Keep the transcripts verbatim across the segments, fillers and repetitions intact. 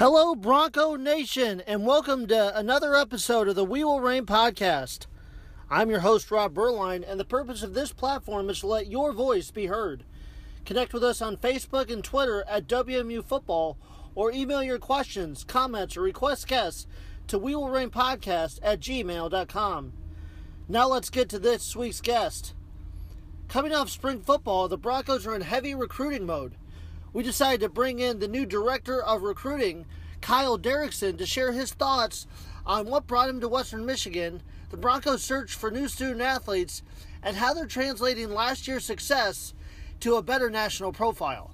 Hello, Bronco Nation, and welcome to another episode of the We Will Reign podcast. I'm your host, Rob Berline, and the purpose of this platform is to let your voice be heard. Connect with us on Facebook and Twitter at W M U Football, or email your questions, comments, or request guests to we will reign podcast at gmail dot com. Now let's get to this week's guest. Coming off spring football, the Broncos are in heavy recruiting mode. We decided to bring in the new director of recruiting, Kyle Derrickson, to share his thoughts on what brought him to Western Michigan, the Broncos' search for new student athletes, and how they're translating last year's success to a better national profile.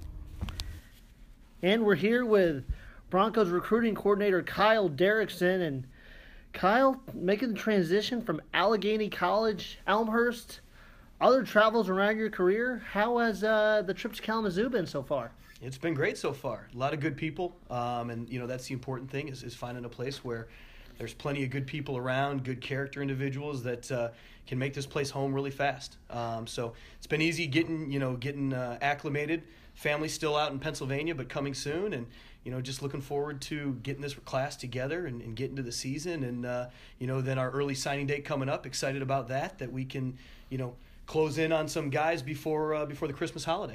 And we're here with Broncos recruiting coordinator Kyle Derrickson. And Kyle, making the transition from Allegheny College, Elmhurst, other travels around your career, how has uh, the trip to Kalamazoo been so far? It's been great so far. A lot of good people, um, and you know that's the important thing is, is finding a place where there's plenty of good people around, good character individuals that uh, can make this place home really fast. Um, so it's been easy getting you know getting uh, acclimated. Family's still out in Pennsylvania, but coming soon, and you know just looking forward to getting this class together and, and getting to the season, and uh, you know then our early signing date coming up. Excited about that. That we can you know close in on some guys before uh, before the Christmas holiday.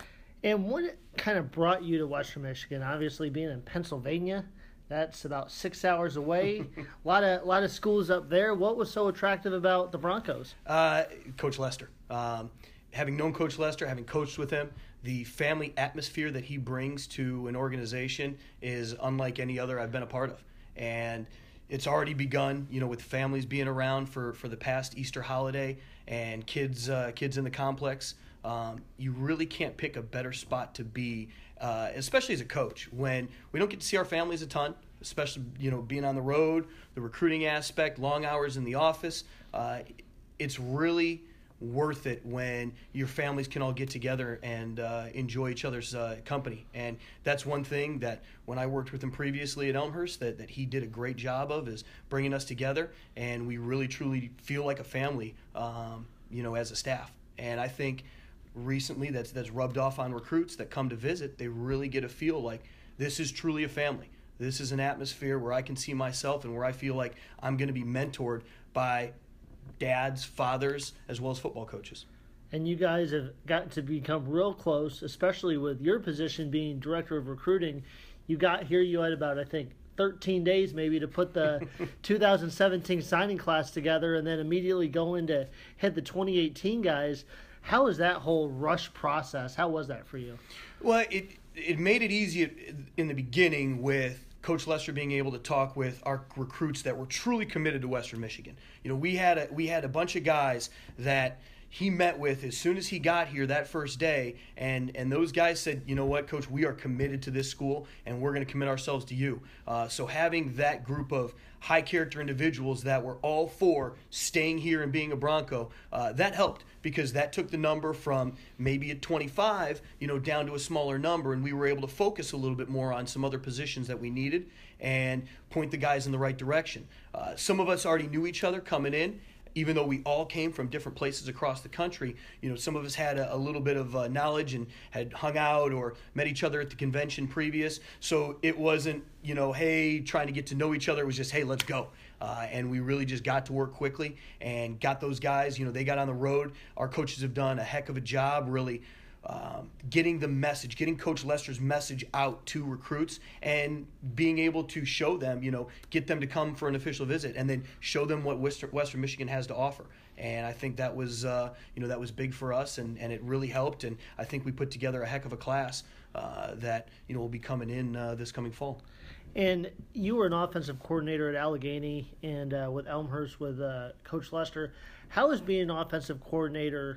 And what kind of brought you to Western Michigan? Obviously, being in Pennsylvania, that's about six hours away. a lot of a lot of schools up there. What was so attractive about the Broncos? Uh, Coach Lester. Um, having known Coach Lester, having coached with him, the family atmosphere that he brings to an organization is unlike any other I've been a part of. And it's already begun, you know, with families being around for, for the past Easter holiday and kids uh, kids in the complex. Um, you really can't pick a better spot to be, uh, especially as a coach, when we don't get to see our families a ton, especially, you know, being on the road, the recruiting aspect, long hours in the office. Uh, it's really worth it when your families can all get together and uh, enjoy each other's uh, company. And that's one thing that when I worked with him previously at Elmhurst that, that he did a great job of, is bringing us together, and we really truly feel like a family, um, you know, as a staff. And I think recently that's that's rubbed off on recruits that come to visit. They really get a feel like this is truly a family. This is an atmosphere where I can see myself and where I feel like I'm going to be mentored by dads, fathers, as well as football coaches. And you guys have gotten to become real close, especially with your position being director of recruiting. You got here, you had about, I think, thirteen days maybe to put the two thousand seventeen signing class together, and then immediately go in to hit the twenty eighteen guys. How was that whole rush process? How was that for you? Well, it it made it easy in the beginning with Coach Lester being able to talk with our recruits that were truly committed to Western Michigan. You know, we had a we had a bunch of guys that he met with as soon as he got here that first day, and, and those guys said, you know what, Coach, we are committed to this school, and we're going to commit ourselves to you. Uh, so having that group of high-character individuals that were all for staying here and being a Bronco, uh, that helped, because that took the number from maybe at twenty-five, you know, down to a smaller number, and we were able to focus a little bit more on some other positions that we needed and point the guys in the right direction. Uh, some of us already knew each other coming in. Even though we all came from different places across the country, you know, some of us had a, a little bit of uh, knowledge and had hung out or met each other at the convention previous. So it wasn't, you know, hey, trying to get to know each other. It was just, hey, let's go. Uh, and we really just got to work quickly and got those guys, you know, they got on the road. Our coaches have done a heck of a job really Um, getting the message, getting Coach Lester's message out to recruits, and being able to show them, you know, get them to come for an official visit, and then show them what Western, Western Michigan has to offer. And I think that was, uh, you know, that was big for us, and, and it really helped. And I think we put together a heck of a class uh, that, you know, will be coming in uh, this coming fall. And you were an offensive coordinator at Allegheny and uh, with Elmhurst with uh, Coach Lester. How is being an offensive coordinator?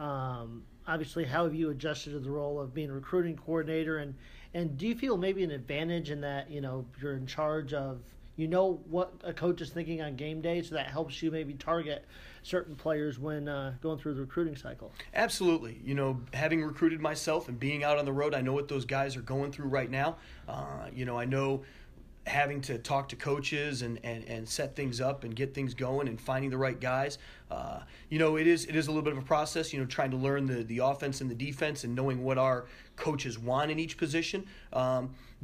Um, Obviously, how have you adjusted to the role of being a recruiting coordinator, and, and do you feel maybe an advantage in that, you know, you're in charge of, you know, what a coach is thinking on game day, so that helps you maybe target certain players when uh, going through the recruiting cycle? Absolutely. You know, having recruited myself and being out on the road, I know what those guys are going through right now. Uh, you know, I know having to talk to coaches and, and, and set things up and get things going and finding the right guys. Uh, you know, it is it is a little bit of a process, you know, trying to learn the, the offense and the defense and knowing what our coaches want in each position. Um, but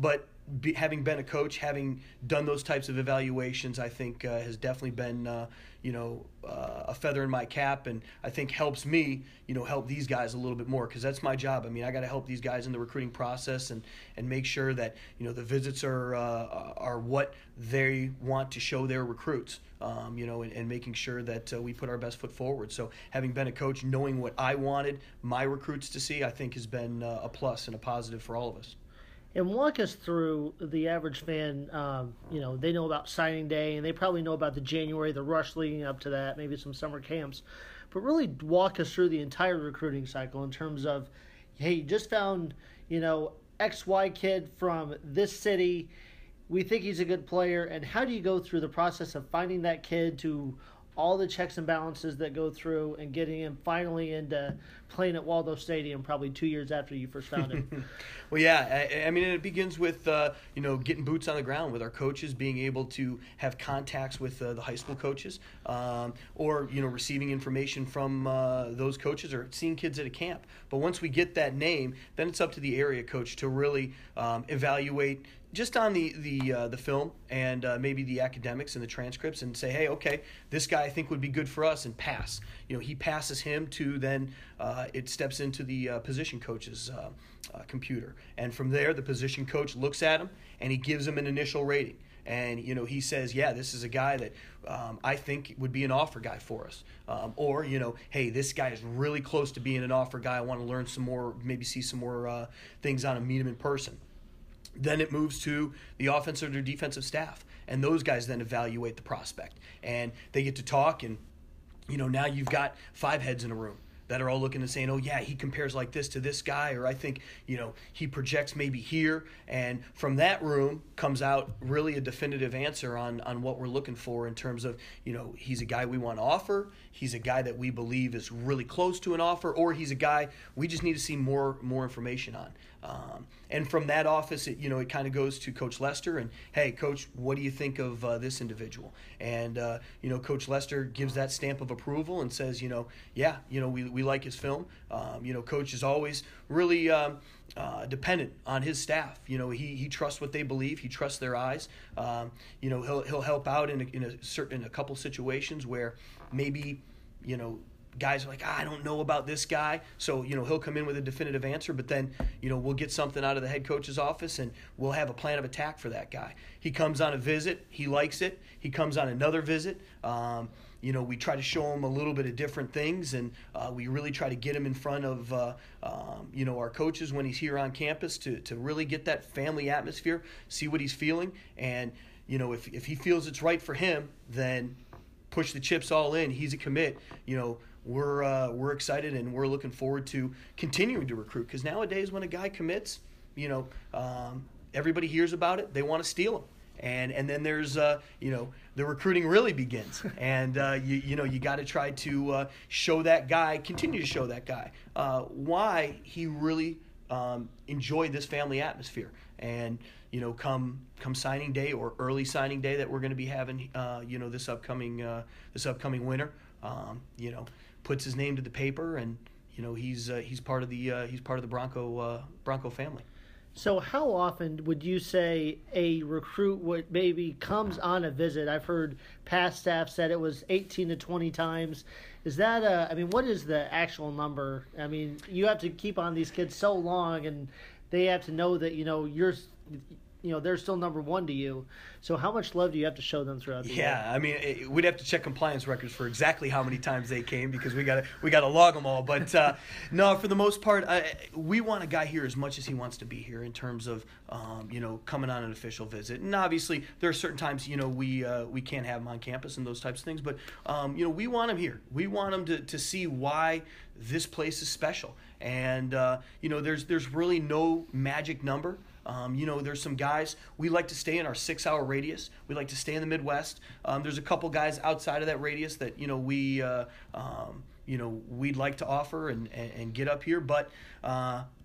be, having been a coach, having done those types of evaluations, I think uh, has definitely been, uh, you know, uh, a feather in my cap, and I think helps me, you know, help these guys a little bit more, because that's my job. I mean, I got to help these guys in the recruiting process and, and make sure that, you know, the visits are uh, are what they want to show their recruits, um, you know, and, and making sure that uh, we put our best foot forward. So having been a coach, knowing what I wanted my recruits to see, I think has been uh, a plus and a positive for all of us. And walk us through the average fan. Um, you know, they know about signing day, and they probably know about the January, the rush leading up to that, maybe some summer camps. But really walk us through the entire recruiting cycle in terms of, hey, you just found, you know, X Y kid from this city. We think he's a good player. And how do you go through the process of finding that kid, to all the checks and balances that go through, and getting him finally into playing at Waldo Stadium probably two years after you first found him? Well, yeah, I, I mean, it begins with, uh, you know, getting boots on the ground with our coaches, being able to have contacts with uh, the high school coaches, um, or, you know, receiving information from uh, those coaches, or seeing kids at a camp. But once we get that name, then it's up to the area coach to really um, evaluate just on the the uh, the film and uh, maybe the academics and the transcripts, and say, hey, okay, this guy I think would be good for us, and pass. You know, he passes him to then uh, it steps into the uh, position coach's uh, uh, computer, and from there the position coach looks at him and he gives him an initial rating. And, you know, he says, yeah, this is a guy that um, I think would be an offer guy for us. Um, or, you know, hey, this guy is really close to being an offer guy. I want to learn some more, maybe see some more uh, things on him, meet him in person. Then it moves to the offensive or defensive staff, and those guys then evaluate the prospect, and they get to talk, and, you know, now you've got five heads in a room that are all looking and saying, oh, yeah, he compares like this to this guy, or I think, you know, he projects maybe here. And from that room comes out really a definitive answer on, on what we're looking for in terms of, you know, he's a guy we want to offer, he's a guy that we believe is really close to an offer, or he's a guy we just need to see more more information on. Um, and from that office, it, you know, it kind of goes to Coach Lester, and, hey, Coach, what do you think of uh, this individual? And, uh, you know, Coach Lester gives that stamp of approval and says, you know, yeah, you know, we, we like his film. Um, you know, Coach is always really um, uh, dependent on his staff. You know, he he trusts what they believe. He trusts their eyes. Um, you know, he'll he'll help out in a, in a certain in a couple situations where maybe, you know, guys are like, ah, I don't know about this guy. So, you know, he'll come in with a definitive answer, but then, you know, we'll get something out of the head coach's office and we'll have a plan of attack for that guy. He comes on a visit. He likes it. He comes on another visit. Um, you know, we try to show him a little bit of different things, and uh, we really try to get him in front of, uh, um, you know, our coaches when he's here on campus to, to really get that family atmosphere, see what he's feeling. And, you know, if, if he feels it's right for him, then push the chips all in. He's a commit. You know, we're uh, we're excited and we're looking forward to continuing to recruit, because nowadays when a guy commits, you know, um, everybody hears about it. They want to steal him. And and then there's, uh, you know, the recruiting really begins. And, uh, you, you know, you got to try to uh, show that guy, continue to show that guy uh, why he really um, enjoyed this family atmosphere. And, you know, come come signing day or early signing day that we're going to be having, uh, you know, this upcoming uh, this upcoming winter, um, you know, puts his name to the paper, and, you know, he's uh, he's part of the uh, he's part of the Bronco uh, Bronco family. So how often would you say a recruit would maybe comes on a visit? I've heard past staff said it was eighteen to twenty times. Is that a, I mean, what is the actual number? I mean, you have to keep on these kids so long, and they have to know that, you know, you're, you know, they're still number one to you. So how much love do you have to show them throughout the year? Yeah, I mean, it, we'd have to check compliance records for exactly how many times they came, because we got we got to log them all. But uh, no, for the most part, I, we want a guy here as much as he wants to be here in terms of, um, you know, coming on an official visit. And obviously, there are certain times, you know, we uh, we can't have him on campus and those types of things. But, um, you know, we want him here. We want him to, to see why this place is special. And, uh, you know, there's there's really no magic number. Um, you know, there's some guys, we like to stay in our six-hour radius. We like to stay in the Midwest. Um, there's a couple guys outside of that radius that, you know, we, uh, um, you know, we'd like to offer and, and, and get up here. But, uh,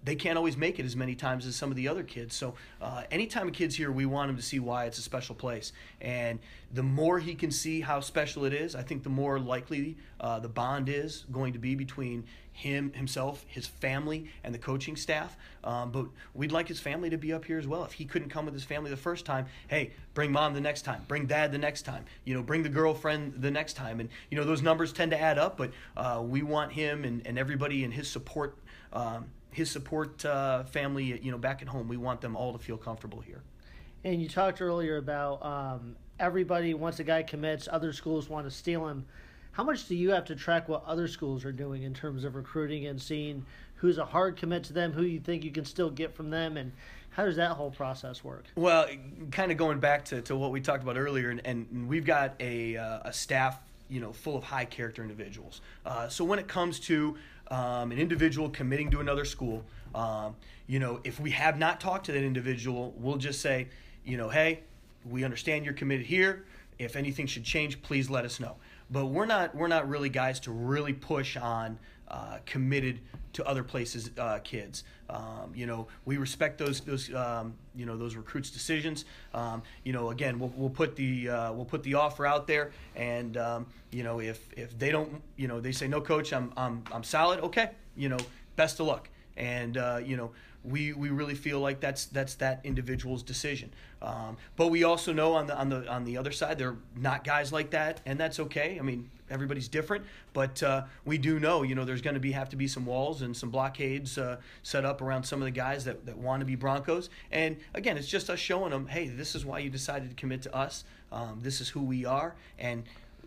they can't always make it as many times as some of the other kids. So uh, anytime a kid's here, we want him to see why it's a special place. And the more he can see how special it is, I think the more likely uh, the bond is going to be between him, himself, his family, and the coaching staff. Um, but we'd like his family to be up here as well. If he couldn't come with his family the first time, hey, bring mom the next time, bring dad the next time, you know, bring the girlfriend the next time. And, you know, those numbers tend to add up, but uh, we want him and, and everybody in his support um, his support uh, family, you know, back at home. We want them all to feel comfortable here. And you talked earlier about um, everybody, once a guy commits, other schools want to steal him. How much do you have to track what other schools are doing in terms of recruiting and seeing who's a hard commit to them, who you think you can still get from them, and how does that whole process work? Well, kind of going back to, to what we talked about earlier, and, and we've got a, uh, a staff, you know, full of high character individuals. Uh, so when it comes to um, an individual committing to another school, um, you know, if we have not talked to that individual, we'll just say, you know, hey, we understand you're committed here. If anything should change, please let us know. But we're not we're not really guys to really push on uh, committed to other places uh, kids. Um, you know, we respect those those um, you know those recruits' decisions. Um, you know, again, we'll we'll put the uh, we'll put the offer out there, and um, you know, if if they don't, you know, they say no, coach, I'm I'm I'm solid. Okay, you know, best of luck. And uh, you know, we we really feel like that's that's that individual's decision. Um, but we also know on the on the on the other side, they're not guys like that, and that's okay. I mean, everybody's different, but uh, we do know, you know, there's going to be have to be some walls and some blockades uh, set up around some of the guys that, that want to be Broncos. And again, it's just us showing them, hey, this is why you decided to commit to us. Um, this is who we are, and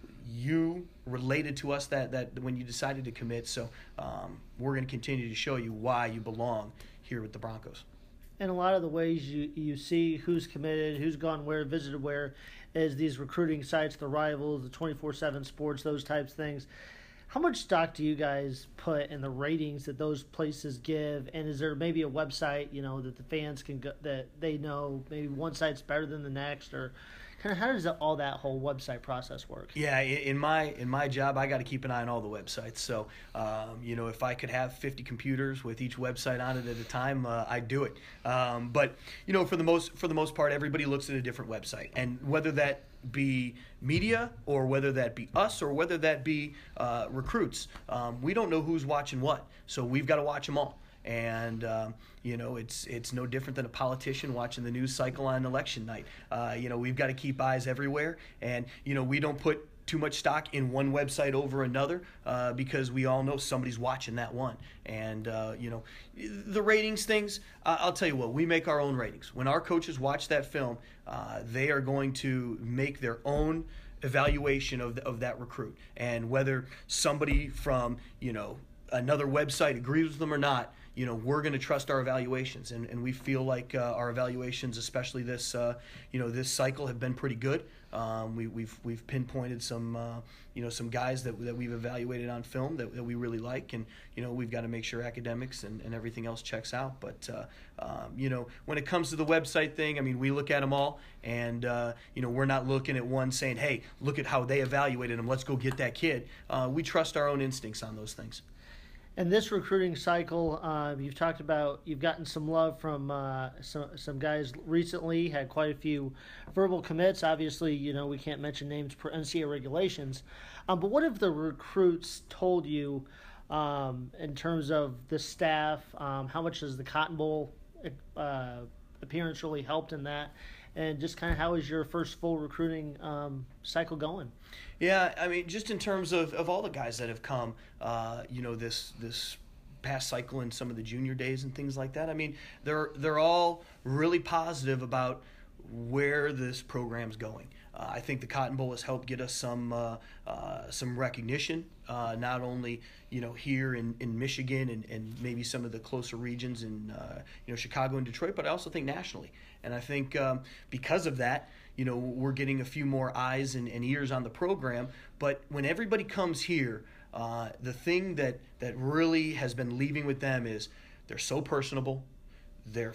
you related to us that, that when you decided to commit. So um, we're going to continue to show you why you belong here with the Broncos. And a lot of the ways you, you see who's committed, who's gone where, visited where, is these recruiting sites, the Rivals, the twenty-four seven Sports, those types of things. How much stock do you guys put in the ratings that those places give? And is there maybe a website, you know, that the fans can go, that they know maybe one site's better than the next, or kind of how does that, all that whole website process work? Yeah, in my in my job, I got to keep an eye on all the websites. So, um, you know, if I could have fifty computers with each website on it at a time, uh, I'd do it. Um, but you know, for the most for the most part, everybody looks at a different website, and whether that be media or whether that be us or whether that be uh, recruits, um, we don't know who's watching what. So we've got to watch them all. And um, you know, it's it's no different than a politician watching the news cycle on election night. Uh, you know, we've got to keep eyes everywhere, and you know, we don't put too much stock in one website over another uh, because we all know somebody's watching that one. And uh, you know, the ratings things. Uh, I'll tell you what, we make our own ratings. When our coaches watch that film, uh, they are going to make their own evaluation of the, of that recruit, and whether somebody from, you know, another website agrees with them or not, you know, we're going to trust our evaluations, and, and we feel like uh, our evaluations, especially this, uh, you know, this cycle, have been pretty good. Um, we, we've we've pinpointed some, uh, you know, some guys that that we've evaluated on film that, that we really like, and you know, we've got to make sure academics and, and everything else checks out. But uh, um, you know, when it comes to the website thing, I mean, we look at them all, and uh, you know, we're not looking at one saying, hey, look at how they evaluated him, let's go get that kid. Uh, we trust our own instincts on those things. And this recruiting cycle, uh, you've talked about, you've gotten some love from uh, some some guys recently, had quite a few verbal commits. Obviously, you know, we can't mention names per N C A A regulations. Um, but what have the recruits told you um, in terms of the staff? Um, how much has the Cotton Bowl uh, appearance really helped in that? And just kind of how is your first full recruiting um, cycle going? Yeah, I mean, just in terms of, of all the guys that have come, uh, you know, this this past cycle and some of the junior days and things like that. I mean, they're they're all really positive about where this program's going. Uh, I think the Cotton Bowl has helped get us some uh, uh, some recognition, uh, not only, you know, here in, in Michigan and, and maybe some of the closer regions in uh, you know, Chicago and Detroit, but I also think nationally. And I think um, because of that, you know, we're getting a few more eyes and, and ears on the program. But when everybody comes here, uh, the thing that, that really has been leaving with them is they're so personable, they're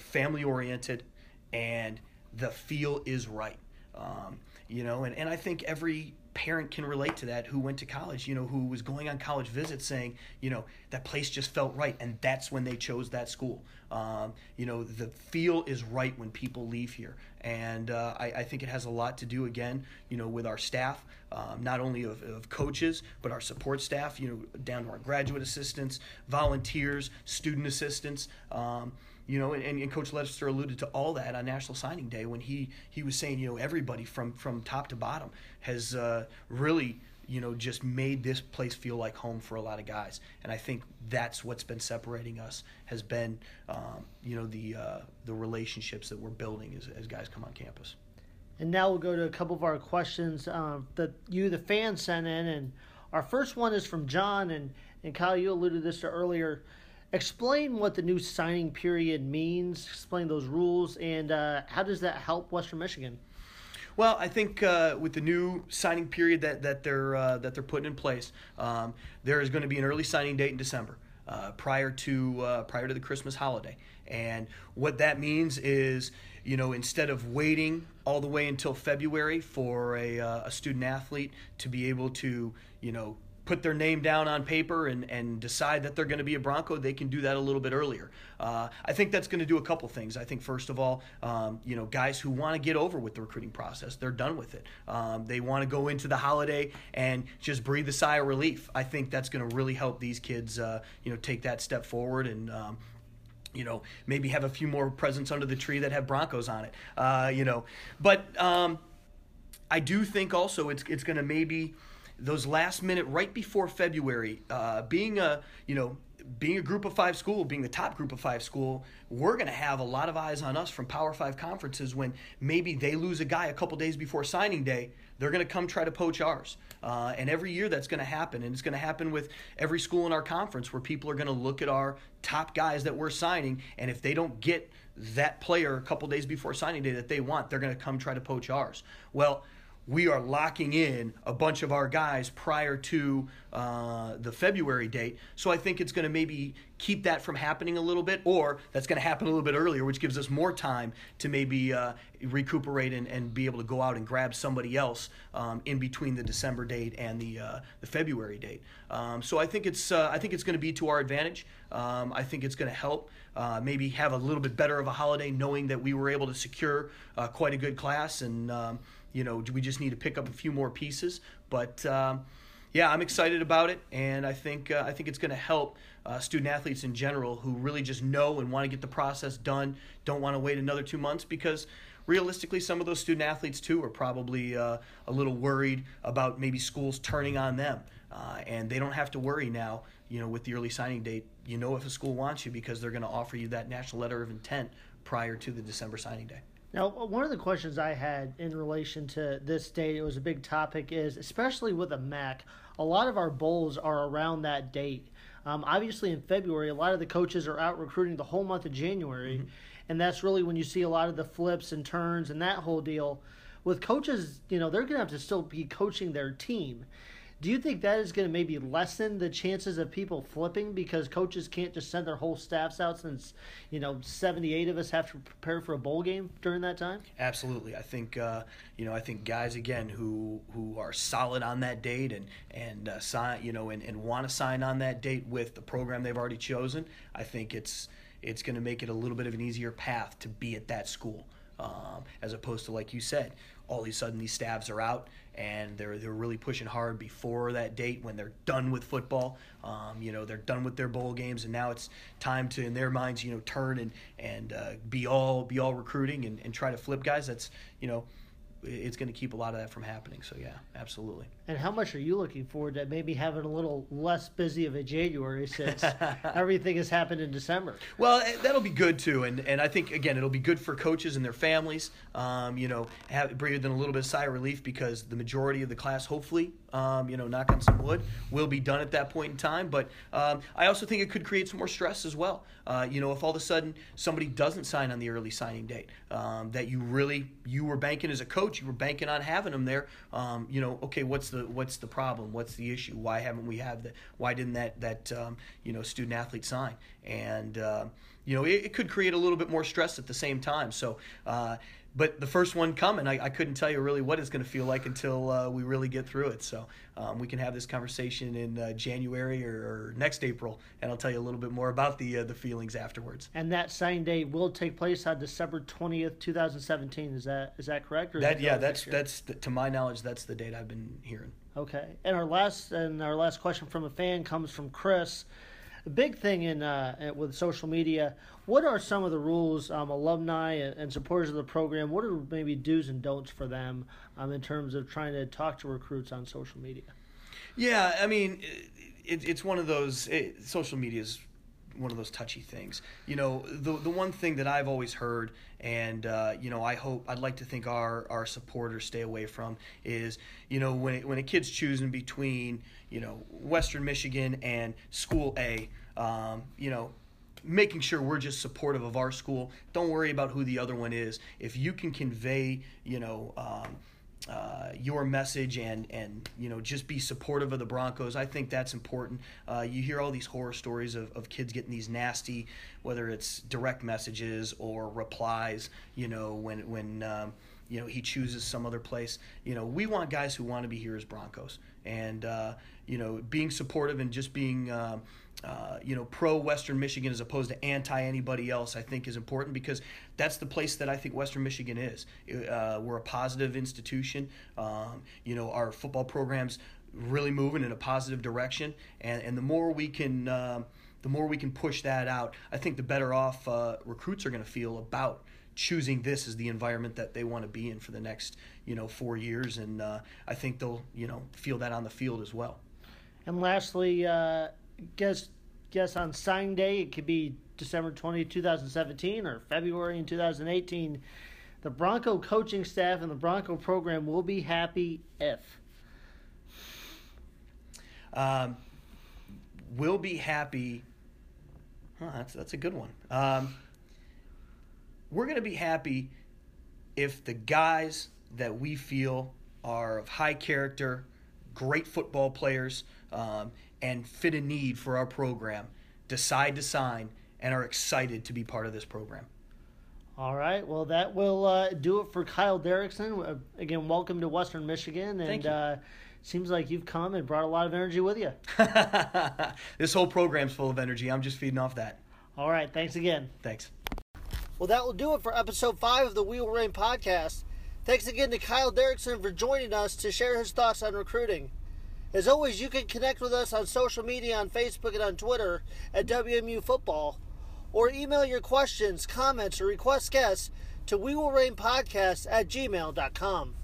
family-oriented, and the feel is right. Um, you know, and, and I think every parent can relate to that who went to college, you know, who was going on college visits saying, you know, that place just felt right, and that's when they chose that school. Um, you know, the feel is right when people leave here, and uh, I, I think it has a lot to do, again, you know, with our staff, um, not only of, of coaches, but our support staff, you know, down to our graduate assistants, volunteers, student assistants. Um, You know, and, and Coach Lester alluded to all that on National Signing Day when he, he was saying, you know, everybody from, from top to bottom has uh, really, you know, just made this place feel like home for a lot of guys. And I think that's what's been separating us, has been, um, you know, the uh, the relationships that we're building as, as guys come on campus. And now we'll go to a couple of our questions um, that you, the fans, sent in. And our first one is from John. And, and Kyle, you alluded this to earlier. Explain what the new signing period means. Explain those rules, and uh, how does that help Western Michigan? Well, I think uh, with the new signing period that that they're uh, that they're putting in place, um, there is going to be an early signing date in December, uh, prior to uh, prior to the Christmas holiday. And what that means is, you know, instead of waiting all the way until February for a uh, a student athlete to be able to, you know, put their name down on paper and, and decide that they're going to be a Bronco, they can do that a little bit earlier. Uh, I think that's going to do a couple things. I think, first of all, um, you know, guys who want to get over with the recruiting process, they're done with it. Um, they want to go into the holiday and just breathe a sigh of relief. I think that's going to really help these kids, uh, you know, take that step forward and, um, you know, maybe have a few more presents under the tree that have Broncos on it, uh, you know. But um, I do think also it's it's going to maybe – those last minute, right before February, uh, being a, you know, being a group of five school, being the top group of five school, we're going to have a lot of eyes on us from Power Five conferences when maybe they lose a guy a couple days before signing day. They're going to come try to poach ours. Uh, and every year that's going to happen. And it's going to happen with every school in our conference where people are going to look at our top guys that we're signing. And if they don't get that player a couple days before signing day that they want, they're going to come try to poach ours. Well, we are locking in a bunch of our guys prior to uh, the February date. So I think it's going to maybe keep that from happening a little bit, or that's going to happen a little bit earlier, which gives us more time to maybe uh, recuperate and, and be able to go out and grab somebody else um, in between the December date and the uh, the February date. Um, so I think it's uh, I think it's going to be to our advantage. Um, I think it's going to help uh, maybe have a little bit better of a holiday, knowing that we were able to secure uh, quite a good class, and um, you know, we just need to pick up a few more pieces. But um, yeah, I'm excited about it, and I think uh, I think it's going to help uh, student athletes in general who really just know and want to get the process done, don't want to wait another two months because realistically, some of those student athletes too are probably uh, a little worried about maybe schools turning on them, uh, and they don't have to worry now. You know, with the early signing date, you know if a school wants you because they're going to offer you that national letter of intent prior to the December signing day. Now, one of the questions I had in relation to this date, it was a big topic, is especially with a M A C, a lot of our bowls are around that date. Um, obviously, in February, a lot of the coaches are out recruiting the whole month of January, mm-hmm. and that's really when you see a lot of the flips and turns and that whole deal. With coaches, you know, they're going to have to still be coaching their team. Do you think that is going to maybe lessen the chances of people flipping because coaches can't just send their whole staffs out since, you know, seventy-eight of us have to prepare for a bowl game during that time? Absolutely. I think, uh, you know, I think guys, again, who who are solid on that date and, and uh, sign, you know, and, and want to sign on that date with the program they've already chosen, I think it's it's going to make it a little bit of an easier path to be at that school. Um, as opposed to, like you said, all of a sudden these staffs are out and they're they're really pushing hard before that date when they're done with football. Um, you know, they're done with their bowl games, and now it's time to, in their minds, you know, turn and and uh, be all be all recruiting and, and try to flip guys. That's, you know, it's going to keep a lot of that from happening. So yeah, absolutely. And how much are you looking forward to maybe having a little less busy of a January since everything has happened in December? Well, that'll be good too, and and I think again it'll be good for coaches and their families. Um, you know, have breathe in a little bit of sigh of relief because the majority of the class, hopefully, um, you know, knock on some wood, will be done at that point in time. But um, I also think it could create some more stress as well. Uh, you know, if all of a sudden somebody doesn't sign on the early signing date, um, that you really you were banking as a coach, you were banking on having them there. Um, you know, okay, what's the what's the problem? What's the issue? Why haven't we have that? Why didn't that that um, you know student athlete sign? And uh, you know, it, it could create a little bit more stress at the same time. So, uh, but the first one coming, I, I couldn't tell you really what it's going to feel like until uh, we really get through it. So um, we can have this conversation in uh, January or, or next April, and I'll tell you a little bit more about the uh, the feelings afterwards. And that signing day will take place on December twentieth, twenty seventeen. Is that is that correct? Or that yeah, that's that's the, to my knowledge, that's the date I've been hearing. Okay. And our last and our last question from a fan comes from Chris. The big thing in uh, with social media, what are some of the rules, um, alumni and, and supporters of the program, what are maybe do's and don'ts for them um, in terms of trying to talk to recruits on social media? Yeah, I mean, it, it's one of those, it, social media is one of those touchy things. You know, the the one thing that I've always heard, and uh, you know, I hope, I'd like to think our our supporters stay away from is, you know, when it, when a kid's choosing between, you know, Western Michigan and School A, um, you know, making sure we're just supportive of our school. Don't worry about who the other one is. If you can convey, you know, um, uh, your message and, and, you know, just be supportive of the Broncos, I think that's important. Uh, you hear all these horror stories of, of kids getting these nasty, whether it's direct messages or replies, you know, when, when um, you know, he chooses some other place. You know, we want guys who want to be here as Broncos. And, uh, you know, being supportive and just being, uh, uh, you know, pro-Western Michigan as opposed to anti-anybody else, I think is important because that's the place that I think Western Michigan is. Uh, we're a positive institution. Um, you know, our football program's really moving in a positive direction. And, and the more we can uh, the more we can push that out, I think the better off uh, recruits are going to feel about choosing this as the environment that they want to be in for the next, you know, four years. And uh, I think they'll, you know, feel that on the field as well. And lastly, uh, guess guess on signing day, it could be December twentieth, twenty seventeen or February in two thousand eighteen. The Bronco coaching staff and the Bronco program will be happy if. Um, we'll be happy. Huh, that's that's a good one. Um, we're going to be happy if the guys that we feel are of high character, great football players, um, and fit a need for our program decide to sign and are excited to be part of this program. All right. Well, that will uh, do it for Kyle Derrickson. Uh, again, welcome to Western Michigan. And Thank you. Uh, seems like you've come and brought a lot of energy with you. This whole program's full of energy. I'm just feeding off that. All right. Thanks again. Thanks. Well, that will do it for episode five of the We Will Reign podcast. Thanks again to Kyle Derrickson for joining us to share his thoughts on recruiting. As always, you can connect with us on social media on Facebook and on Twitter at W M U Football, or email your questions, comments, or request guests to we will reign podcast at gmail dot com.